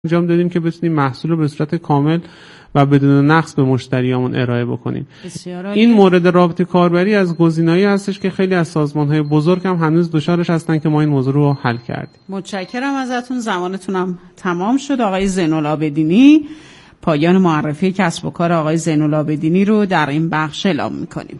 انجام دادیم که بتونیم محصول رو به صورت کامل و بدون نقص به مشتریامون ارائه بکنیم. این مورد رابطه کاربری از گزینه‌ای هستش که خیلی از سازمان‌های بزرگ هم هنوز دچارش هستن که ما این موضوع رو حل کردیم. متشکرم ازتون. زمانتونم تمام شد. آقای زین‌العابدینی، پایان معرفی کسب و کار آقای زین‌العابدینی رو در این بخش اعلام می‌کنیم.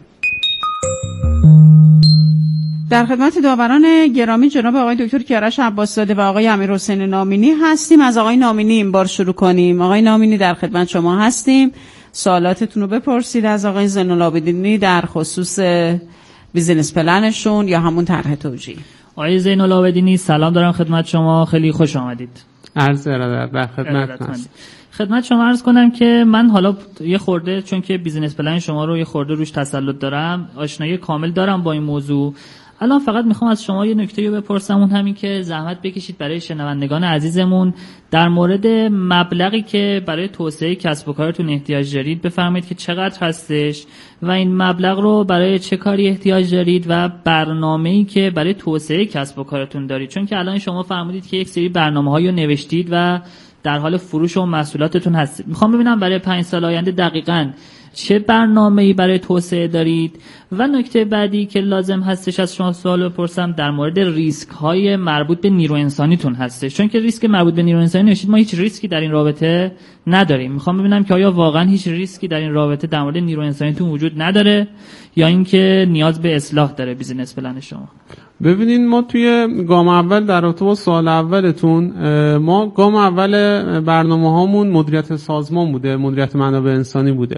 در خدمت داوران گرامی جناب آقای دکتر کیارش عباس‌زاده و آقای امیرحسین نامینی هستیم. از آقای نامینی این بار شروع کنیم. آقای نامینی در خدمت شما هستیم. سوالاتتون رو بپرسید از آقای زین‌العابدینی در خصوص بیزینس پلنشون یا همون طرح توجیه. آقای زین‌العابدینی سلام دارم خدمت شما، خیلی خوش آمدید. عرض ارادت در خدمت هستم. خدمت شما عرض کنم که من حالا یه خورده چون که بیزینس پلن شما رو یه خورده روش تسلط دارم، آشنایی کامل دارم با این موضوع. الان فقط میخوام از شما یه نکته رو بپرسم، اون همین که زحمت بکشید برای شنوندگان عزیزمون در مورد مبلغی که برای توسعه کسب و کارتون احتیاج دارید بفرمایید که چقدر هستش و این مبلغ رو برای چه کاری احتیاج دارید و برنامه‌ای که برای توسعه کسب و کارتون دارید، چون که الان شما فرمودید که یک سری برنامه‌هایی رو نوشتید و در حال فروش و محصولاتتون هستید. میخوام ببینم برای 5 سال آینده دقیقاً چه برنامه‌ای برای توسعه دارید و نکته بعدی که لازم هستش از شما سوال بپرسم در مورد ریسک‌های مربوط به نیرو انسانیتون هستش، چون که ریسک مربوط به نیرو انسانی نوشید ما هیچ ریسکی در این رابطه نداریم. میخوام ببینم که آیا واقعا هیچ ریسکی در این رابطه در مورد نیرو انسانیتون وجود نداره یا اینکه نیاز به اصلاح داره بیزینس پلن شما. ببینین ما توی گام اول در رابطه با سوال اولتون، ما گام اول برنامه‌هامون مدیریت سازمان بوده، مدیریت منابع انسانی بوده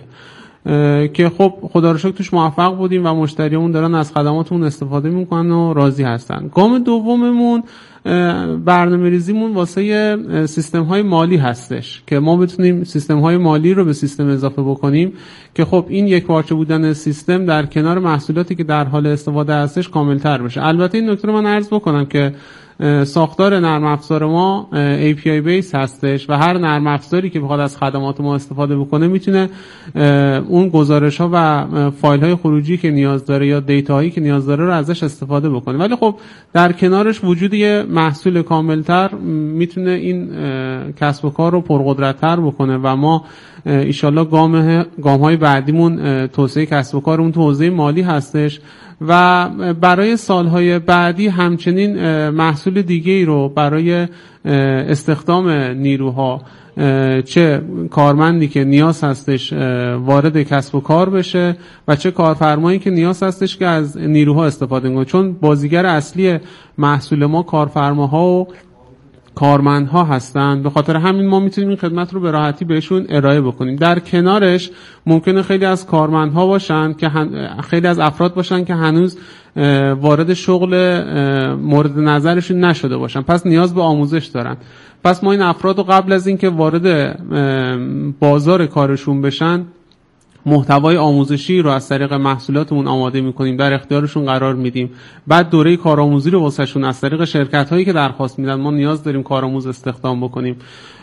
که خب خدا رو شکر توش موفق بودیم و مشتریامون دارن از خدماتمون استفاده میکنن و راضی هستن. گام دوممون برنامه‌ریزیمون واسه سیستم‌های مالی هستش که ما بتونیم سیستم‌های مالی رو به سیستم اضافه بکنیم که خب این یک پارچه بودن سیستم در کنار محصولاتی که در حال استفاده هستش کامل‌تر بشه. البته این نکته رو من عرض بکنم که ساختار نرم افزار ما API بیس هستش و هر نرم افزاری که بخواد از خدمات ما استفاده بکنه میتونه اون گزارش ها و فایل های خروجی که نیاز داره یا دیتا هایی که نیاز داره رو ازش استفاده بکنه، ولی خب در کنارش وجود یه محصول کاملتر میتونه این کسب و کار رو پرقدرت‌تر بکنه و ما ایشالله گام های بعدیمون توسعه کسب و کارمون تو حوزه مالی هستش و برای سالهای بعدی همچنین محصول دیگه‌ای رو برای استخدام نیروها، چه کارمندی که نیاز هستش وارد کسب و کار بشه و چه کارفرمایی که نیاز هستش که از نیروها استفاده کنه، چون بازیگر اصلی محصول ما کارفرماها و کارمندها هستن. به خاطر همین ما میتونیم این خدمت رو به راحتی بهشون ارائه بکنیم. در کنارش ممکنه خیلی از کارمندها باشن که خیلی از افراد باشن که هنوز وارد شغل مورد نظرشون نشده باشن، پس نیاز به آموزش دارن. پس ما این افراد رو قبل از اینکه وارد بازار کارشون بشن محتوای آموزشی رو از طریق محصولاتمون آماده می‌کنیم، در اختیارشون قرار میدیم. بعد دوره کارآموزی رو واسهشون از طریق شرکت‌هایی که درخواست میدن، ما نیاز داریم کارآموز استخدام بکنیم،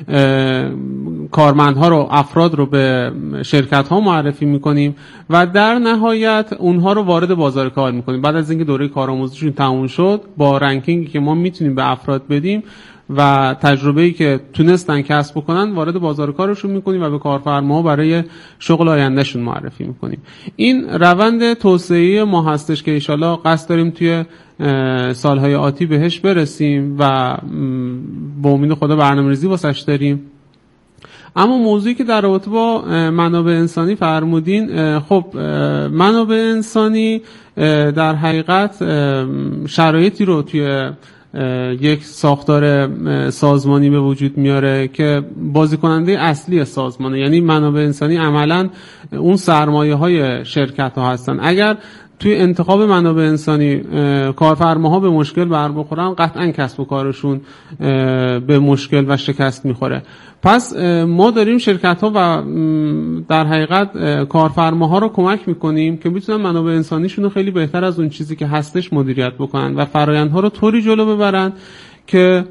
کارمندها رو، افراد رو به شرکت‌ها معرفی می‌کنیم و در نهایت اونها رو وارد بازار کار می‌کنیم. بعد از اینکه دوره کارآموزیشون تموم شد، با رنکینگی که ما می‌تونیم به افراد بدیم و تجربه‌ای که تونستن کسب بکنن وارد بازار کارشون میکنیم و به کارفرماها برای شغل آیندهشون معرفی میکنیم. این روند توسعه ما هستش که انشالله قصد داریم توی سالهای آتی بهش برسیم و با امید خدا برنامه‌ریزی واسش داریم. اما موضوعی که در رابطه با منابع انسانی فرمودین، خب منابع انسانی در حقیقت شرایطی رو توی یک ساختار سازمانی به وجود میاره که بازیکننده اصلی سازمانه، یعنی منابع انسانی عملاً اون سرمایه های شرکت ها هستن. اگر توی انتخاب منابع انسانی کارفرماها به مشکل بر بخورن، قطعاً کسب و کارشون به مشکل و شکست میخوره. پس ما داریم شرکت ها و در حقیقت کارفرماها رو کمک میکنیم که بتونن منابع انسانیشون رو خیلی بهتر از اون چیزی که هستش مدیریت بکنن و فرآیندها رو طوری جلو ببرن که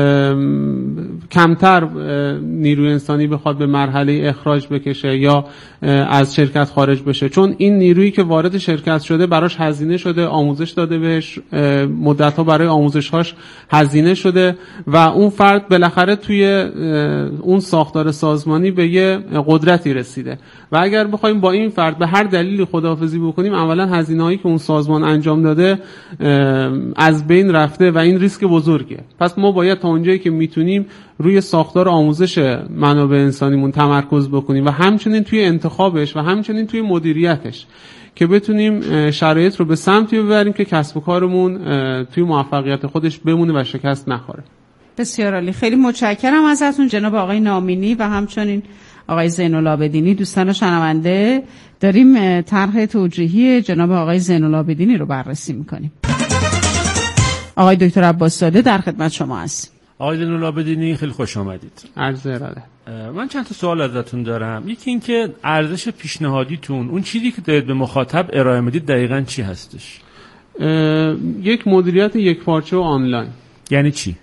کمتر نیروی انسانی بخواد به مرحله اخراج بکشه یا از شرکت خارج بشه، چون این نیرویی که وارد شرکت شده براش هزینه شده، آموزش داده بهش، مدت‌ها برای آموزش‌هاش هزینه شده و اون فرد بالاخره توی اون ساختار سازمانی به یه قدرتی رسیده و اگر بخوایم با این فرد به هر دلیلی خداحافظی بکنیم، اولا هزینه‌هایی که اون سازمان انجام داده از بین رفته و این ریسک بزرگه. پس ما باید تا اونجایی که میتونیم روی ساختار آموزش منابع انسانیمون تمرکز بکنیم و همچنین توی انتخابش و همچنین توی مدیریتش که بتونیم شرایط رو به سمتی ببریم که کسب و کارمون توی موفقیت خودش بمونه و شکست نخوره. بسیار عالی، خیلی متشکرم ازتون جناب آقای نامینی و همچنین آقای زین‌العابدینی. دوستان شنونده، داریم طرح توجیهی جناب آقای زین‌العابدینی رو بررسی میکنیم. آقای دکتر عباس‌زاده در خدمت شما هستیم. آقای زین‌العابدینی خیلی خوش آمدید. عرض اراده. من چند تا سوال ازتون دارم. یکی این که ارزش پیشنهادیتون، اون چیزی که دارید به مخاطب ارائه میدید دقیقاً چی هستش؟ یک مدیریت یکپارچه و آنلاین. یعنی چی؟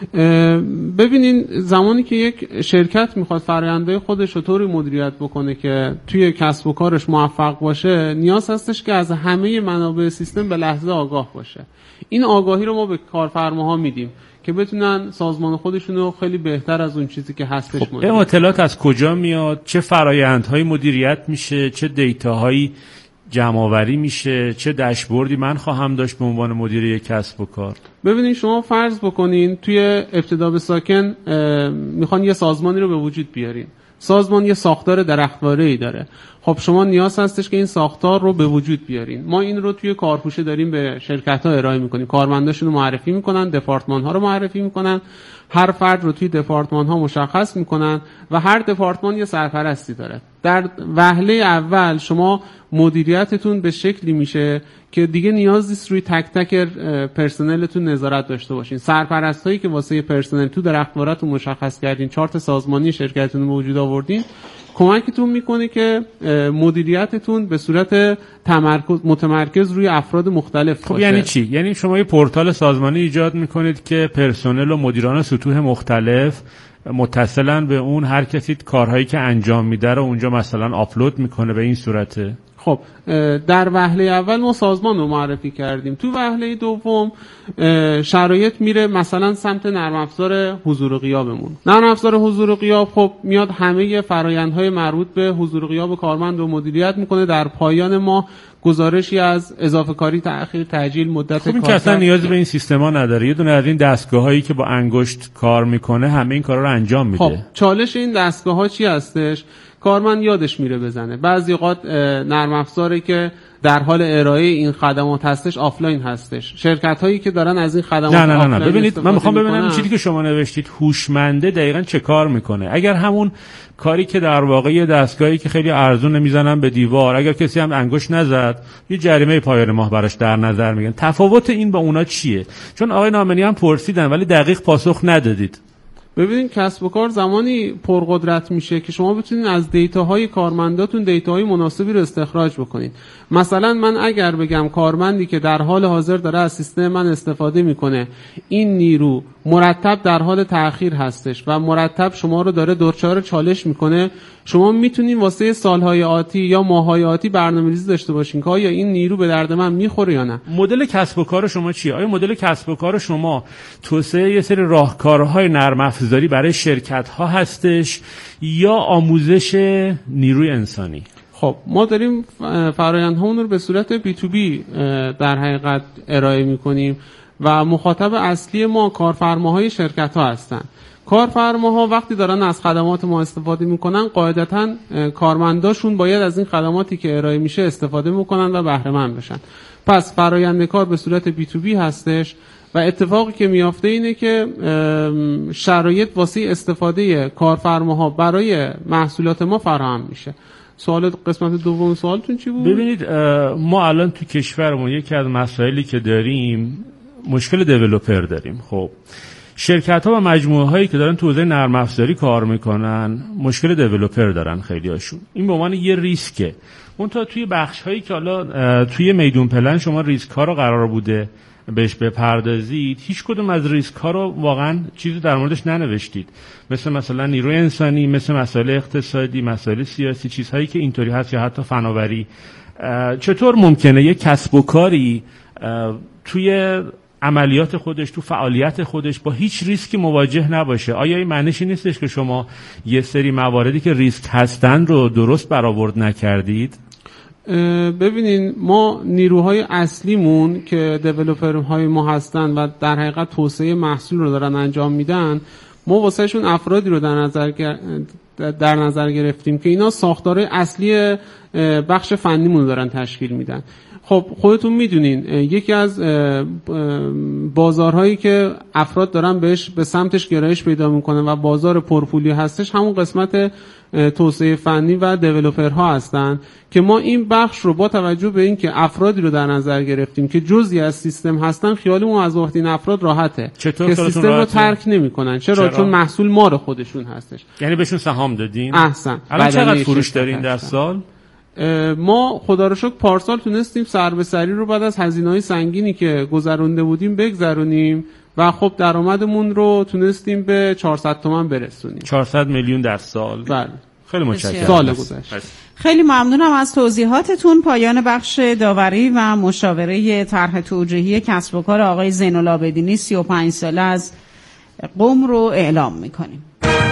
ببینین زمانی که یک شرکت میخواد فرآیندهای خودش رو طوری مدیریت بکنه که توی کسب و کارش موفق باشه، نیاز هستش که از همه منابع سیستم به لحظه آگاه باشه. این آگاهی رو ما به کارفرماها میدیم که بتونن سازمان خودشون رو خیلی بهتر از اون چیزی که هستش این اطلاعات از کجا میاد؟ چه فرآیندهایی مدیریت میشه؟ چه دیتاهایی جمع‌آوری میشه؟ چه داشبوردی من خواهم داشت به عنوان مدیر یک کسب و کار؟ ببینید شما فرض بکنین توی ابتدا به ساکن میخوان یه سازمانی رو به وجود بیارین. سازمان یه ساختار درختواره‌ای داره. خب شما نیاز هستش که این ساختار رو به وجود بیارین. ما این رو توی کارپوشه داریم به شرکت‌ها ارائه می‌کنیم. کارمنداشون رو معرفی می‌کنن، دپارتمان‌ها رو معرفی می‌کنن. هر فرد رو توی دپارتمان‌ها مشخص می‌کنن و هر دپارتمان یه سرپرستی داره. در وهله اول شما مدیریتتون به شکلی میشه که دیگه نیاز نیست روی تک تک پرسنلتون نظارت داشته باشین. سرپرستایی که واسه پرسنل تو درختوارتون مشخص کردین، چارت سازمانی شرکتتون به وجود آوردین، کمکتون میکنه که مدیریتتون به صورت متمرکز روی افراد مختلف باشه. یعنی چی؟ یعنی شما یه پورتال سازمانی ایجاد میکنید که پرسنل و مدیران سطوح مختلف متصلاً به اون هر کسی کارهایی که انجام میده رو اونجا مثلا آپلود میکنه به این صورته؟ خب در وهله اول ما سازمان رو معرفی کردیم. تو وهله دوم شرایط میره مثلا سمت نرم افزار حضور و غیابمون. نرم افزار حضور و غیاب خب میاد همه فرآیندهای مربوط به حضور و غیاب کارمند رو مدیریت میکنه. در پایان ما گزارشی از اضافه کاری، تأخیر، تعجیل، مدت کار. این که اصلا نیاز به این سیستما نداره. یه دونه از این دستگاهایی که با انگشت کار میکنه همه این کارا رو انجام میده. خب چالش این دستگاه‌ها چی هستش؟ کارمند یادش میره بزنه. بعضی اوقات نرم افزاری که در حال ارائه این خدمات هستش آفلاین هستش. شرکت هایی که دارن از این خدمات نه ببینید، من میخوام ببینم چیزی که شما نوشتید هوشمنده دقیقاً چه کار میکنه. اگر همون کاری که در واقع یه دستگاهی که خیلی ارزون میزنن به دیوار، اگر کسی هم انگشت نزد یه جریمه پایان ماه براش در نظر میگیرن. تفاوت این با اونا چیه؟ چون آقای نامینی هم پرسیدن ولی دقیق پاسخ ندادید. ببینید کسب و کار زمانی پرقدرت میشه که شما بتونید از دیتاهای کارمنداتون دیتاهای مناسبی رو استخراج بکنید. مثلا من اگر بگم کارمندی که در حال حاضر داره از سیستم من استفاده میکنه، این نیرو مرتب در حال تأخیر هستش و مرتب شما رو داره دچار چالش میکنه، شما میتونید واسه سالهای آتی یا ماههای آتی برنامه‌ریزی داشته باشین که آیا این نیرو به درد من میخوره یا نه. مدل کسب و کار شما چیه؟ آیا مدل کسب و کار شما توسعه یه سری راهکارهای نرم افزاری برای شرکت‌ها هستش یا آموزش نیروی انسانی؟ خب ما داریم فرآیندهامون رو به صورت بی تو بی در حقیقت ارائه میکنیم و مخاطب اصلی ما کارفرماهای شرکت‌ها هستن. کارفرماها وقتی دارن از خدمات ما استفاده میکنن، قاعدتاً کارمنداشون باید از این خدماتی که ارائه میشه استفاده میکنن و بهره مند بشن. پس فرآیند کار به صورت بی تو بی هستش و اتفاقی که میافته اینه که شرایط واسه استفاده کارفرماها برای محصولات ما فراهم میشه. سوال قسمت دوم سوالتون چی بود؟ ببینید ما الان تو کشورمون یکی از مسائلی که داریم مشکل دیولپر داریم. خب شرکت‌ها و مجموعه‌هایی که دارن تو حوزه نرم افزاری کار میکنن مشکل دیولپر دارن خیلی‌هاشون. این به عنوان یه ریسکه. اون تا توی بخش‌هایی که حالا توی میدون پلن شما ریسک‌ها رو قرار بوده بهش بپردازید، هیچ کدوم از ریسک ها رو واقعا چیزی در موردش ننوشتید، مثلا نیروی انسانی، مثل مسائل اقتصادی، مسائل سیاسی، چیزهایی که اینطوری هست، یا حتی فناوری. چطور ممکنه یک کسب و کاری توی عملیات خودش، تو فعالیت خودش با هیچ ریسکی مواجه نباشه؟ آیا این معنیش نیستش که شما یه سری مواردی که ریسک هستن رو درست برآورد نکردید؟ ببینین، ما نیروهای اصلیمون که دیولپرهای ما هستن و در حقیقت توسعه محصول رو دارن انجام میدن، ما واسهشون افرادی رو در نظر گرفتیم که اینا ساختارهای اصلی بخش فنیمون رو دارن تشکیل میدن. خب خودتون میدونین یکی از بازارهایی که افراد دارن به سمتش گرایش پیدا میکنن و بازار پورتفولیو هستش، همون قسمت توسعه فنی و دیولپرها هستن که ما این بخش رو با توجه به اینکه افرادی رو در نظر گرفتیم که جزئی از سیستم هستن، خیالمون از وقت این افراد راحته که سیستم رو ترک نمیکنن. چرا؟ چون محصول مار خودشون هستش. یعنی بهشون سهام دادین؟ احسن. الان چقدر فروش دارین در سال؟ ما خدا رو شکر پارسال تونستیم سر به سری رو بعد از هزینه‌های سنگینی که گذرونده بودیم بگذرونیم و خب درآمدمون رو تونستیم به 400 تومن برسونیم. 400 میلیون در سال. بله. خیلی متشکرم. سال گذشته. خیلی ممنونم از توضیحاتتون. پایان بخش داوری و مشاوره طرح توجیهی کسب و کار آقای زین‌العابدینی 35 ساله از قم رو اعلام می‌کنیم.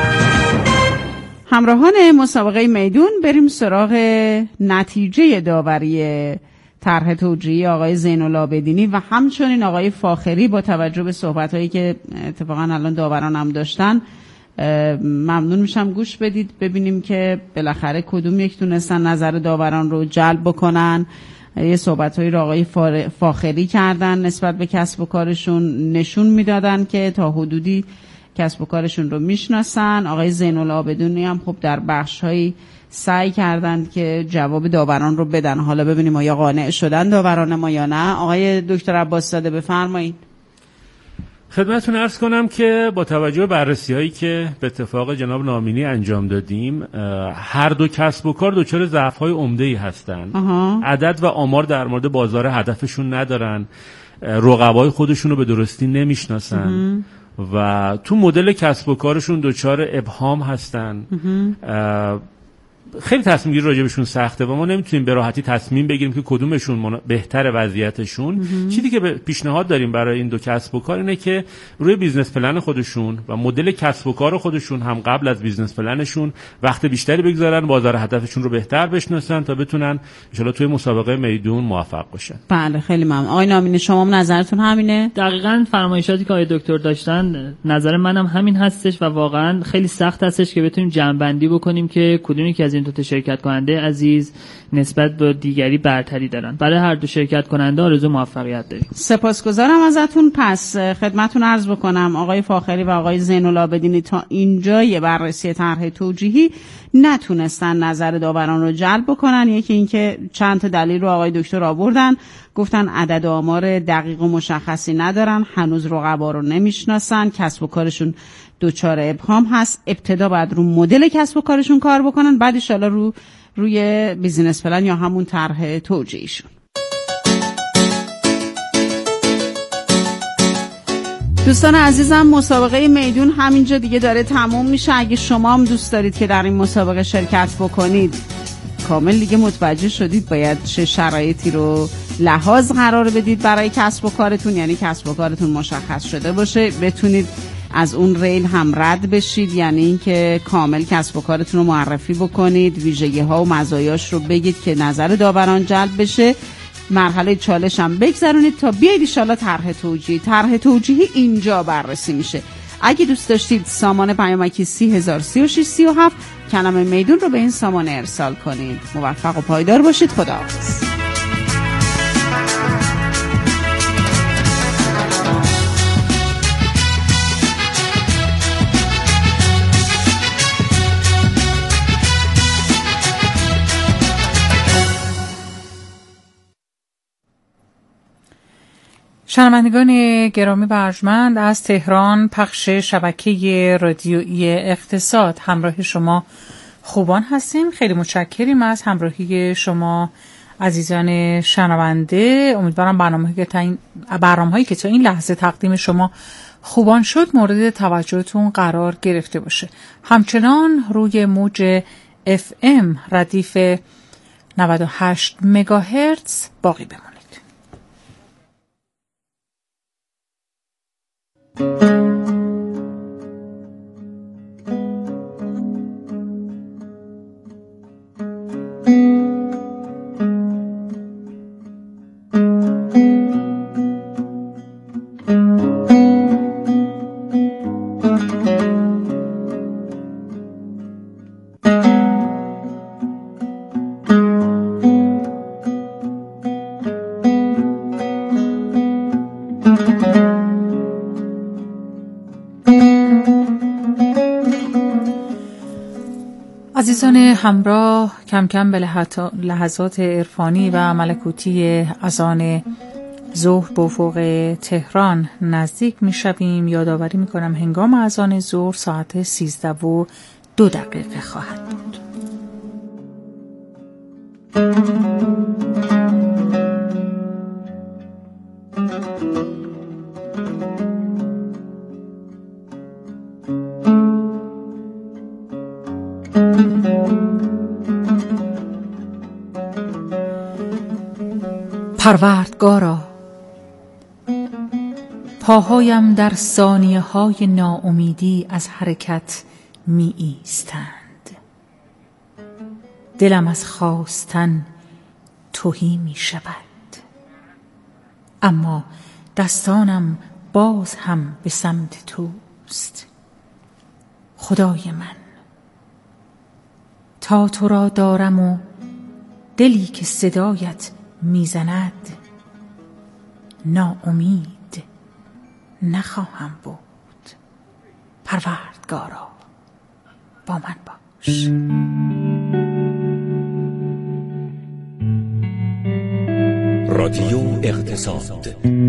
همراهان مسابقه میدون، بریم سراغ نتیجه داوری طرح توجیهی آقای زین‌العابدینی و همچنین آقای فاخری. با توجه به صحبت‌هایی که اتفاقا الان داوران هم داشتن، ممنون میشم گوش بدید ببینیم که بالاخره کدوم یک تونستن نظر داوران رو جلب بکنن. یه صحبت‌هایی رو آقای فاخری کردن نسبت به کسب و کارشون، نشون میدادن که تا حدودی کسب و کارشون رو میشناسن. آقای زین‌العابدینی هم خب در بخش‌هایی سعی کردند که جواب داوران رو بدن. حالا ببینیم آیا قانع شدن داوران ما یا نه. آقای دکتر عباس زاده بفرمایید. خدمتتون عرض کنم که با توجه به بررسی‌هایی که به اتفاق جناب نامینی انجام دادیم، هر دو کسب و کار دچار ضعف‌های عمده‌ای هستند. عدد و آمار در مورد بازار هدفشون ندارن، رقبای خودشون رو به درستی نمیشناسن و تو مدل کسب و کارشون دچار ابهام هستن. خیلی تصمیم گیری راجبشون سخته و ما نمیتونیم به راحتی تصمیم بگیریم که کدومشون بهتر وضعیتشون. چیزی که پیشنهاد داریم برای این دو کسب و کار اینه که روی بیزنس پلن خودشون و مدل کسب و کار خودشون هم قبل از بیزنس پلنشون وقت بیشتری بگذارن، بازار هدفشون رو بهتر بشناسن تا بتونن ان شاءالله توی مسابقه میدون موفق باشن. بله خیلی ممنون. آقای نامینی شما هم نظرتون همینه؟ دقیقاً فرمایشاتی که آقای دکتر داشتن نظر منم همین هستش و واقعاً خیلی سخت هستش که بتونیم جمع‌بندی بکنیم که کدومی که از این دو تا شرکت کننده عزیز نسبت به دیگری برتری دارن. برای هر دو شرکت کننده آرزو موفقیت داریم. سپاسگزارم ازتون. پس خدمتتون عرض بکنم آقای فاخری و آقای زین‌العابدینی تا اینجای بررسی طرح توجیهی نتونستن نظر داوران رو جلب بکنن. یکی اینکه چند تا دلیل رو آقای دکتر آوردن، گفتن عدد و آمار دقیق و مشخصی ندارن، هنوز رقبا رو نمیشناسن، کسب و کارشون دوچار ابهام هست. ابتدا باید رو مدل کسب و کارشون کار بکنن، بعد ان شاءالله روی بیزینس پلن یا همون طرح توجیهیشون. دوستان عزیزم، مسابقه میدون همینجا دیگه داره تموم میشه. اگه شما هم دوست دارید که در این مسابقه شرکت بکنید، کامل دیگه متوجه شدید باید چه شرایطی رو لحاظ قرار بدید برای کسب و کارتون. یعنی کسب و کارتون مشخص شده باشه، بتونید از اون ریل هم رد بشید، یعنی اینکه کامل کسب و کارتون رو معرفی بکنید، ویژگی ها و مزایاش رو بگید که نظر داوران جلب بشه، مرحله چالش هم بگذرونید تا بیاید ان شاءالله طرح توجیهی اینجا بررسی میشه. اگه دوست داشتید سامان پیامکی 303637 کلمه میدون رو به این سامان ارسال کنید. موفق و پایدار باشید. خداحافظ. شنوندگان گرامی و ارجمند، از تهران پخش شبکه رادیویی اقتصاد همراه شما خوبان هستیم. خیلی متشکریم از همراهی شما عزیزان شنونده، امیدوارم برنامه‌هایی که تا این لحظه تقدیم شما خوبان شد مورد توجهتون قرار گرفته باشه. همچنان روی موج FM ردیف 98 مگاهرتز باقی بمانید. عزیزان همراه، کم کم به لحظات عرفانی و ملکوتی اذان ظهر به افق تهران نزدیک می شویم. یادآوری می کنم هنگام اذان ظهر ساعت 13:02 خواهد بود. پروردگارا، پاهایم در ثانیه‌های ناامیدی از حرکت می ایستند. دلم از خواستن تهی می شود، اما دستانم باز هم به سمت توست. خدای من، تا تو را دارم و دلی که صدایت میزند، ناامید نخواهم بود. پروردگارا با من باش. رادیو اقتصاد.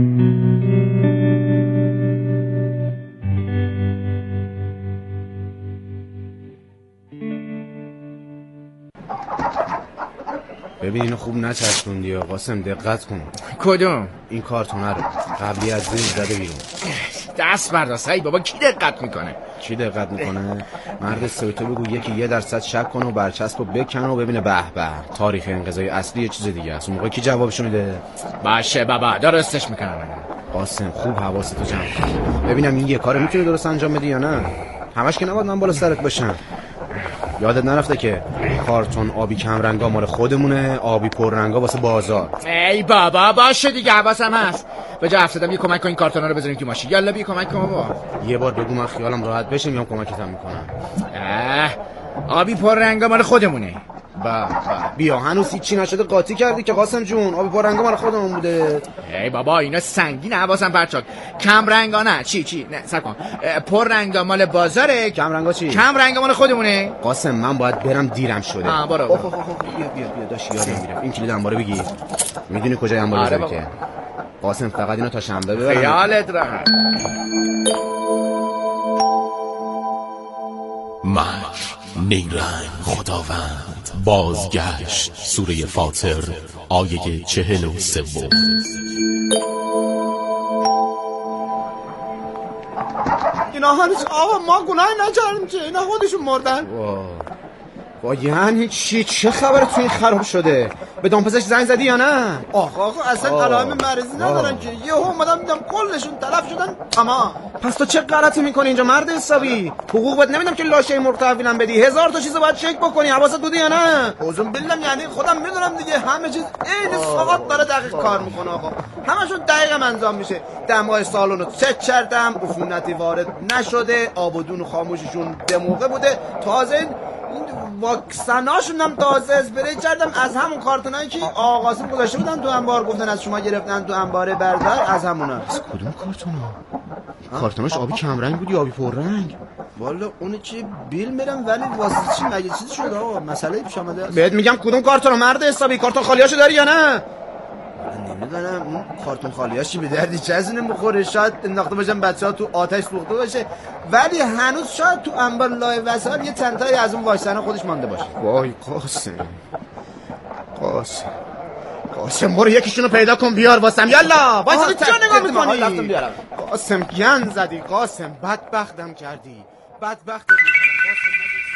ببین اینو خوب نچسبوندی یا قاسم، دقت کن. کدوم؟ این کارتونه رو قبلی از زیر زده بیرون. دست برداشت. ای بابا کی دقت میکنه؟ کی دقت میکنه؟ مرد سویتو بگو یکی 1% شک کنه و برچسبو بکنه و ببینه به به تاریخ انقضای اصلی یه چیز دیگه است. اون موقع کی جوابشو میده؟ باشه بابا درستش میکنم. قاسم خوب حواستو جمع کن ببینم این یه کارو میتونی درست انجام بدی یا نه. همش که نباید من بالا سرت باشم. یادت نرفته که کارتون آبی کم رنگا مال خودمونه، آبی پر رنگا واسه بازار. ای بابا باشه دیگه، حواسم هست. به جا افتادم یه کمک کن این کارتونا رو بذاریم تو ماشین. یالا بیا کمک کن بابا. یه بار بگو من خیالم راحت بشه میام کمکتم میکنم. آبی پر رنگا مال خودمونه. بیا هنوز هیچی نشده قاطی کردی که قاسم جون. آبی پر رنگا مال خودمون بوده. ای بابا اینا سنگینه، حواسم پرچاک. کم رنگا نه. چی نه صبر کن. پر رنگا مال بازاره. کم رنگا چی؟ کم رنگا مال خودمونه. قاسم من باید برم، دیرم شده. برو. بیا داش یادم میره. این کلید انباره بگیر. میدونی کجای انبار بذاری که. قاسم فقط اینو تا شنبه ببرم. خیالت راحت. مکر نیرنگ خداوند بازگشت. سوره فاطر آیه 43. اینا هنوز آقا ما گناهی نکردیم که اینا خودشون مردن. با یعنی چه خبره تو این خراب شده؟ به دامپزشک زنگ زدی یا نه؟ آقا اصلا علائم مریضی ندارن که. یهو اومدم دیدم کلشون تلف شدن. تمام. پس تو چه غلطی میکنی اینجا مرد حسابی؟ حقوق بهت نمیدم که لاشه مرغ تحویلم بدی. 1000 تا چیزو باید چک بکنی. حواست بوده یا نه؟ اوزون بلم یعنی خودم میدونم دیگه همه چیز عین ساعت داره دقیق کار میکنه آقا. همشون دقیقاً انجام میشه. دمای سالونو چک کردم، عفونتی وارد نشده، آب و دون خاموششون به موقع بوده. تازه این واکسناشون هم تازه اسپری کردم از همون کارتونایی که آقا قاسم گذاشته بودن تو انبار، گفتن از شما گرفتن تو انبار بردار، از همونا. از کدوم کارتونا؟ کارتوناش آبی کم رنگ بود یا آبی پر رنگ؟ والا اون چی بیل میرم ولی واسه چی مگه چیزی شده آقا؟ مسئله پیش اومده است. بهت میگم کدوم کارتونا مرد حسابی؟ کارتون خالیاشو داری یا نه؟ نمیدونم اون کارتون خالیاشی به دردی چه از اینه بخوره. شاید انداخته باشن بچه‌ها تو آتش سوخته باشه، ولی هنوز شاید تو انبار لای وسایل یه چند تایی از اون واکسن خودش مانده باشه. وای قاسم قاسم برو یکیشونو پیدا کن بیار واسم. یالا واسه چه نگاه میکنی؟ رفتم بیارم. قاسم گن زدی قاسم، بدبختم کردی. بدبختت میکنم قاسم.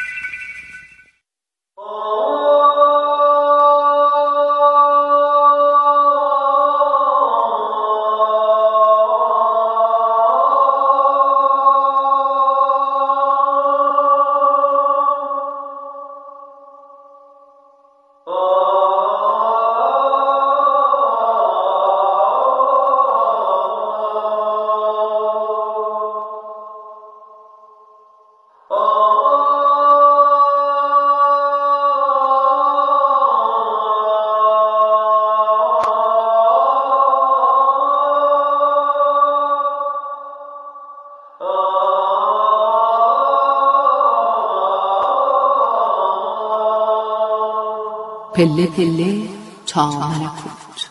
پله پله تا ملکوت.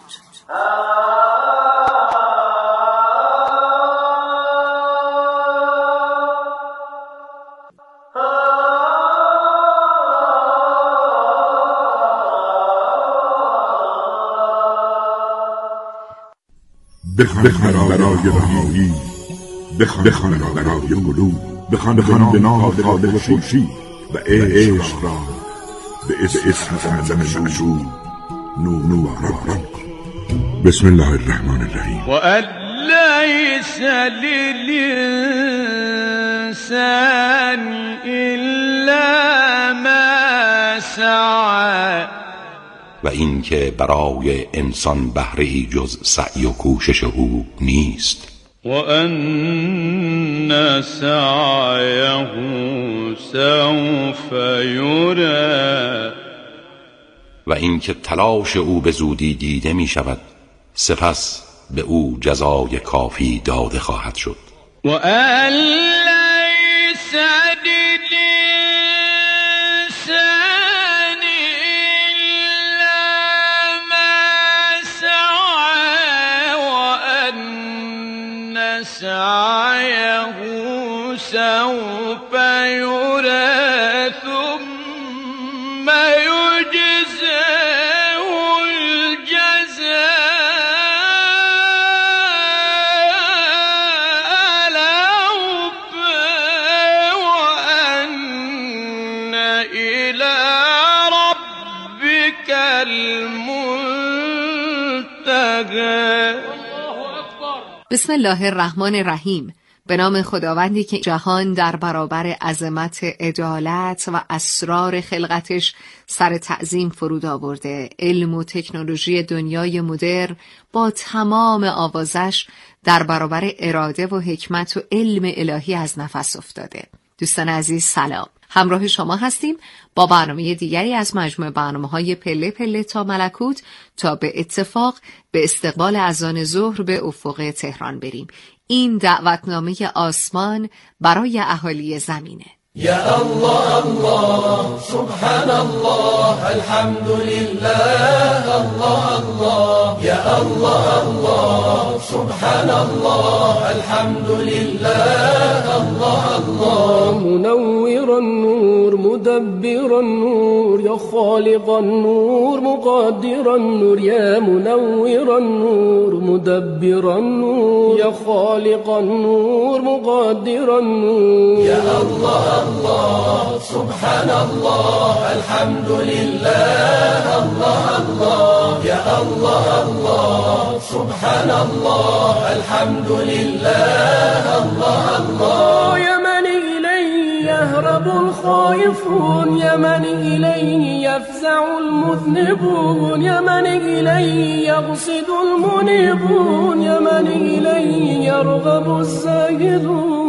بخوان برای رهایی، بخوان برای قلوب، بخوان به نام خالق خورشید و عشق را به اسم اعظم موجود نوران کن. بسم الله الرحمن الرحیم. و لیس للانسان الا ما سعی. و این که برای انسان بهره‌ای جز سعی و کوشش او نیست. و ان سعیه سوف یری. و این که تلاش او به زودی دیده می شود، سپس به او جزای کافی داده خواهد شد. و ان لیس سعيه سوف يرى ثم يجزاه الجزاء الأوفى وأن إلى ربك المنتهى. بسم الله الرحمن الرحیم. به نام خداوندی که جهان در برابر عظمت عدالت و اسرار خلقتش سر تعظیم فرود آورده. علم و تکنولوژی دنیای مدرن با تمام آوازش در برابر اراده و حکمت و علم الهی از نفس افتاده. دوستان عزیز سلام. همراه شما هستیم با برنامه دیگری از مجموعه برنامه‌های پله پله تا ملکوت تا به اتفاق به استقبال اذان ظهر به افق تهران بریم. این دعوتنامه آسمان برای اهالی زمینه. یا الله الله سبحان الله الحمد لله الله الله. یا الله الله سبحان الله الحمد لله الله الله. منور النور مدبر النور یا خالق النور مقدر النور. یا منور النور مدبر النور یا خالق النور مقدر النور. یا الله الله سبحان الله الحمد لله الله الله. یا الله الله سبحان الله الحمد لله الله الله. یا من الیه یهرب الخائفون یا من الیه یفزع المذنبون یا من الیه یقصد المنیبون یا من الیه یرغب الزاهدون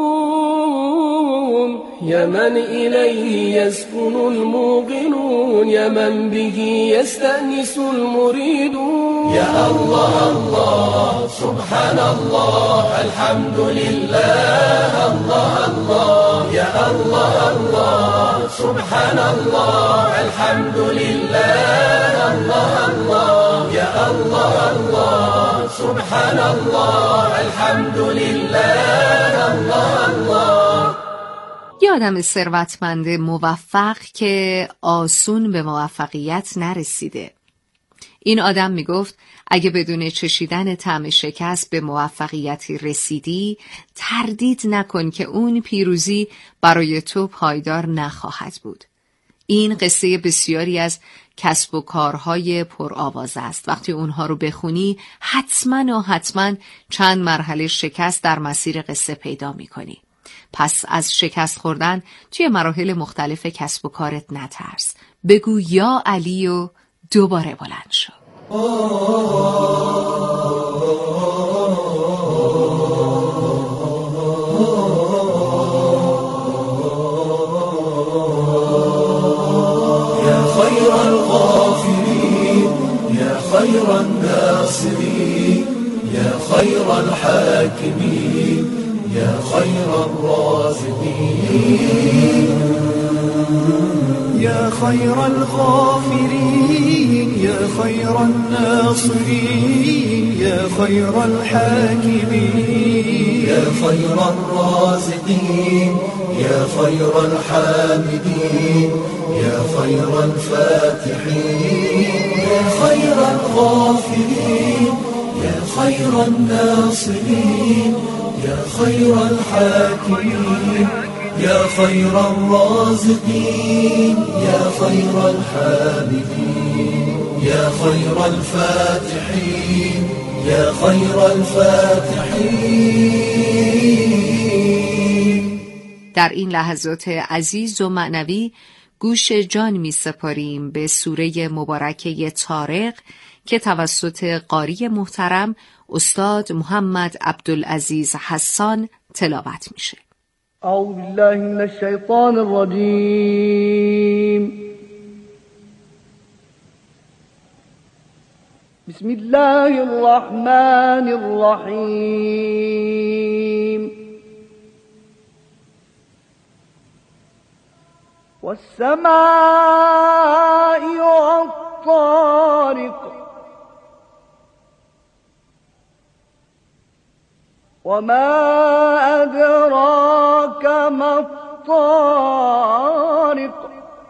یا من الیه یسکن الموقنون یا من به یستأنس المریدون. یا الله الله سبحان الله الحمد لله الله الله. یا الله الله سبحان الله الحمد لله الله الله. یا الله الله سبحان الله الحمد لله الله الله. یه آدم ثروتمند موفق که آسون به موفقیت نرسیده. این آدم میگفت اگه بدون چشیدن طعم شکست به موفقیتی رسیدی، تردید نکن که اون پیروزی برای تو پایدار نخواهد بود. این قصه بسیاری از کسب و کارهای پرآواز است. وقتی اونها رو بخونی حتما چند مرحله شکست در مسیر قصه پیدا میکنی. پس از شکست خوردن توی مراحل مختلف کسب و کارت نترس. بگو یا علی و دوباره بلند شو. خير الغافرين يا خير الناصرين يا خير الحاكمين يا خير الرازقين يا خير الغافرين يا خير الناصرين يا خير الحاكمين يا خير الرازقين يا خير الحامدين يا خير الفاتحين يا خير الغافرين يا خير الناصرين يا خير الحاكمين يا خير الرازقين يا خير الحامدين يا خير الفاتحين يا خير الفاتحين. در این لحظات عزیز و معنوی گوش جان می سپاریم به سوره مبارکه طارق که توسط قاری محترم استاد محمد عبدالعزیز حسان تلاوت میشه. اعوذ بالله من الشیطان الرجیم. بسم الله الرحمن الرحیم. والسماء والطارق وما أدراك ما الطارق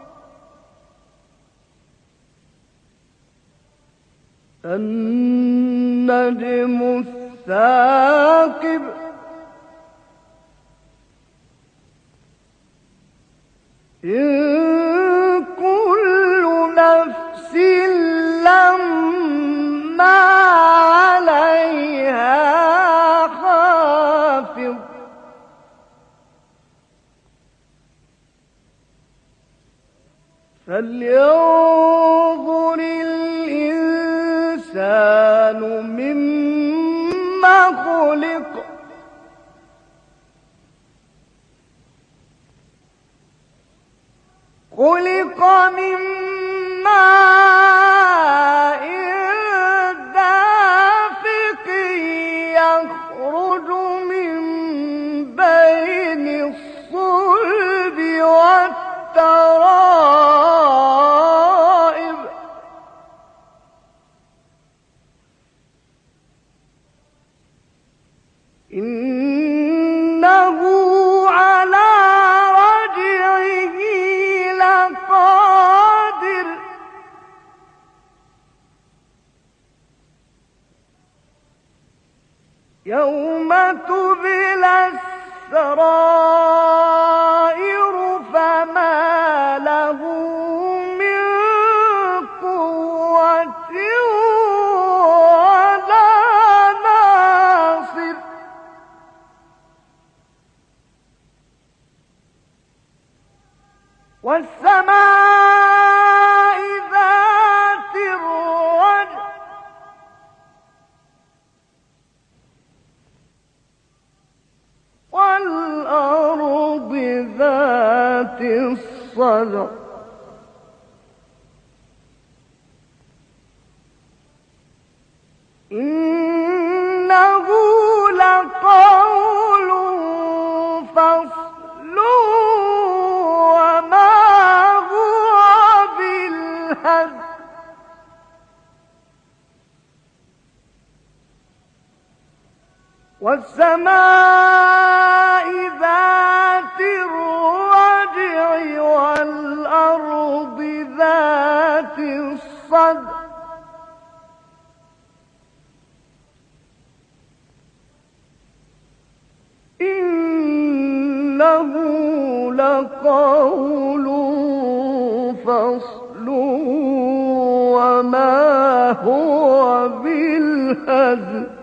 النجم الثاقب إن كل نفس لما عليها حافظ فلينظر الإنسان مما خلق خلق من ماء دافق يخرج من بين الصلب والترائب إنه على رجعه لقادر يوم تبلى السرائر فما له من قوة ولا ناصر والسماء ذات الرجع والأرض ذات الصدع إنه لقول فصل وما هو بالهزل والسماء ذات الرجع والأرض ذات الصدع فصل وما هو بالهزل